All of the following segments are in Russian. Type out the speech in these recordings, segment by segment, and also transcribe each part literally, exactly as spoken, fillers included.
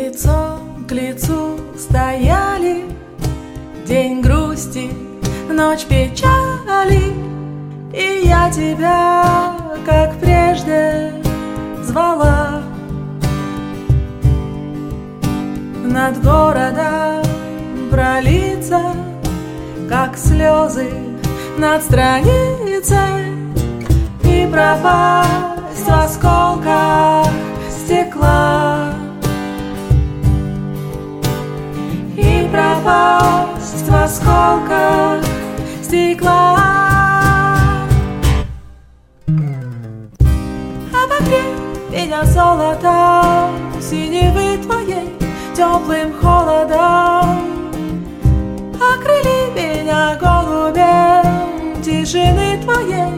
лицом к лицу стояли, день грусти, ночь печали, и я тебя, как прежде, звала. Над городом пролиться, как слезы над страницей, и пропасть в осколках стекла, и пропасть в осколках стекла. Обогрей меня золотом синевы твоей, теплым холодом. Окрыли меня голубем тишины твоей,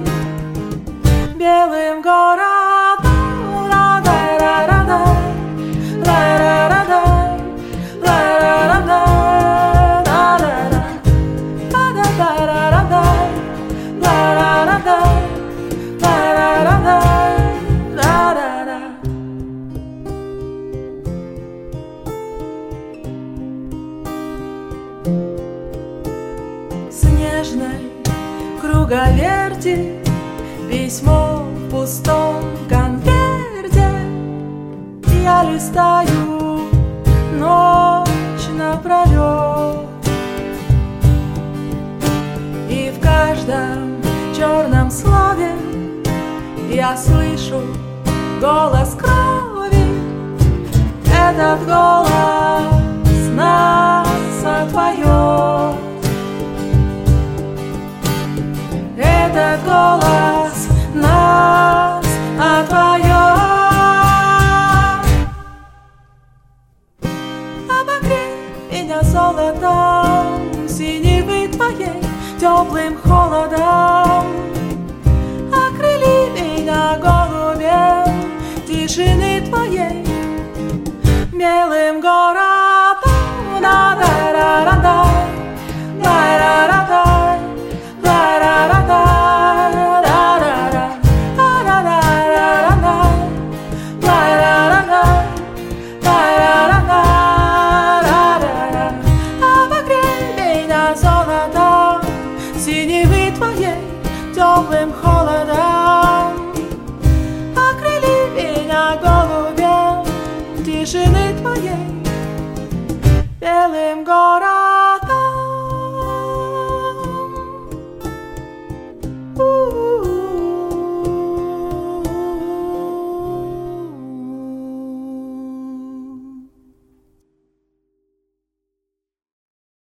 белым городом. Ла-ла-ла-ла-ла, ла-ла-ла-ла, ла-ла-ла-ла, ла-ла-ла, ла-ла-ла-ла, ла-ла-ла-ла, ла-ла-ла-ла, ла-ла-ла. Снежной круговерти письмо в пустом конверте я листаю ночь напролет, и в каждом черном слове я слышу голос крови. Этот голос нас отвоет, этот голос нас отвоет. Обогрей меня золотом синевы твоей, теплым холодом. Окрыли меня голубем тишины твоей, белым городом. Да-да-да-да-да, да-да-да-да, да-да-да-да. Синевы твоей, теплым холодом. Окрыли меня голубем тишины твоей, белым городом.